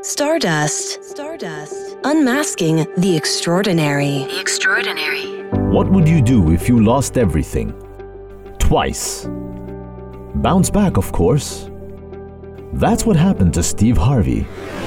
Stardust. Unmasking the extraordinary. What would you do if you lost everything? Twice. Bounce back, of course. That's what happened to Steve Harvey.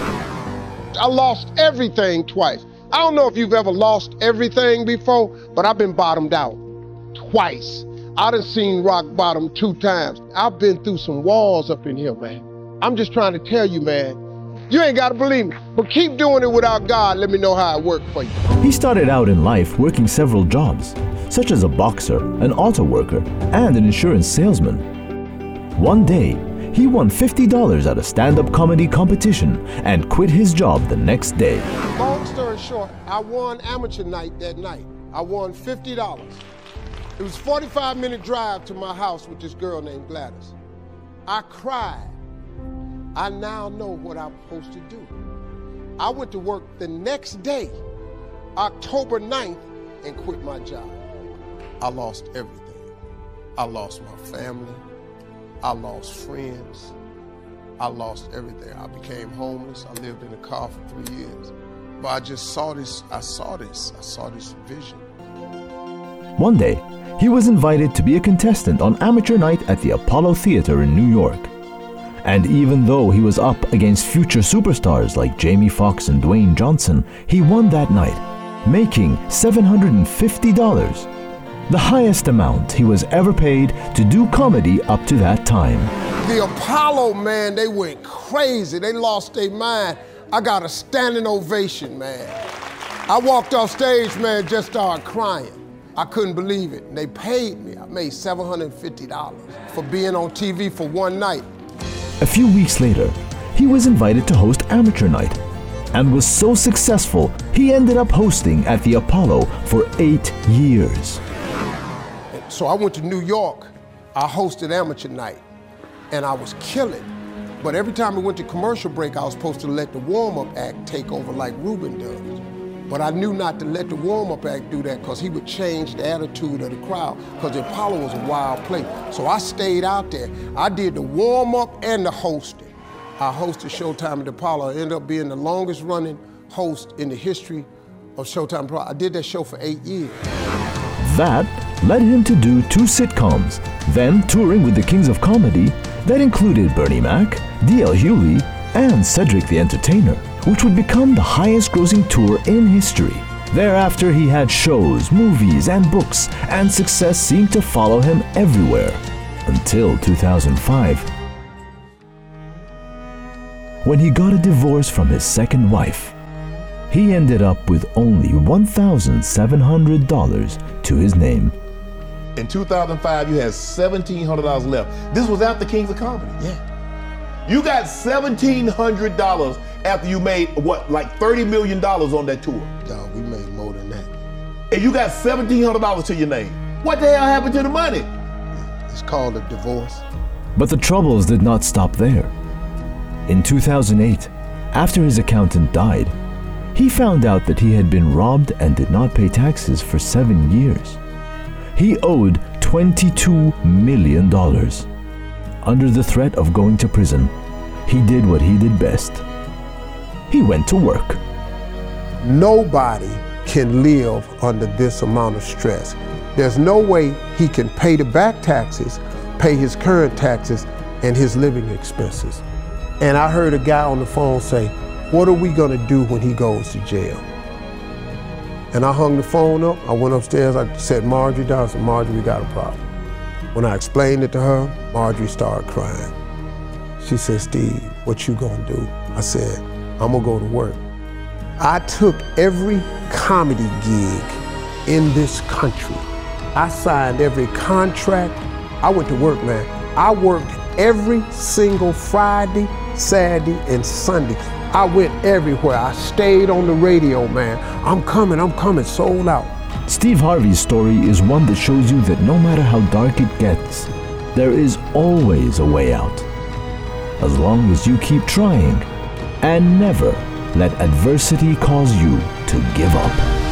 I lost everything twice. I don't know if you've ever lost everything before, but I've been bottomed out twice. I done seen rock bottom 2 times. I've been through some walls up in here, man. I'm just trying to tell you, man, you ain't gotta believe me, but keep doing it without God. Let me know how it worked for you. He started out in life working several jobs, such as a boxer, an auto worker, and an insurance salesman. One day, he won $50 at a stand-up comedy competition and quit his job the next day. Long story short, I won amateur night that night. I won $50. It was a 45-minute drive to my house with this girl named Gladys. I cried. I now know what I'm supposed to do. I went to work the next day, October 9th, and quit my job. I lost everything. I lost my family. I lost friends. I lost everything. I became homeless. I lived in a car for 3 years. But I just saw this vision. One day, he was invited to be a contestant on Amateur Night at the Apollo Theater in New York. And even though he was up against future superstars like Jamie Foxx and Dwayne Johnson, he won that night, making $750, the highest amount he was ever paid to do comedy up to that time. The Apollo, man, they went crazy. They lost their mind. I got a standing ovation, man. I walked off stage, man, just started crying. I couldn't believe it. And they paid me. I made $750 for being on TV for one night. A few weeks later, he was invited to host Amateur Night and was so successful, he ended up hosting at the Apollo for 8 years. So I went to New York. I hosted Amateur Night, and I was killing. But every time we went to commercial break, I was supposed to let the warm-up act take over like Ruben does. But I knew not to let the warm-up act do that because he would change the attitude of the crowd because the Apollo was a wild place. So I stayed out there. I did the warm-up and the hosting. I hosted Showtime at the Apollo. I ended up being the longest running host in the history of Showtime Apollo. I did that show for 8 years. That led him to do 2 sitcoms, then touring with the Kings of Comedy that included Bernie Mac, D.L. Hewley, and Cedric the Entertainer, which would become the highest-grossing tour in history. Thereafter, he had shows, movies, and books, and success seemed to follow him everywhere, until 2005, when he got a divorce from his second wife. He ended up with only $1,700 to his name. In 2005, you had $1,700 left. This was after Kings of Comedy. Yeah. You got $1,700 after you made, what, like $30 million on that tour? No, we made more than that. And you got $1,700 to your name. What the hell happened to the money? It's called a divorce. But the troubles did not stop there. In 2008, after his accountant died, he found out that he had been robbed and did not pay taxes for 7 years. He owed $22 million. Under the threat of going to prison, he did what he did best. He went to work. Nobody can live under this amount of stress. There's no way he can pay the back taxes, pay his current taxes, and his living expenses. And I heard a guy on the phone say, "What are we gonna do when he goes to jail?" And I hung the phone up, I went upstairs, I said, "Marjorie down," I said, "Marjorie, we got a problem." When I explained it to her, Marjorie started crying. She said, "Steve, what you gonna do?" I said, "I'm gonna go to work." I took every comedy gig in this country. I signed every contract. I went to work, man. I worked every single Friday, Saturday, and Sunday. I went everywhere. I stayed on the radio, man. I'm coming, sold out. Steve Harvey's story is one that shows you that no matter how dark it gets, there is always a way out. As long as you keep trying and never let adversity cause you to give up.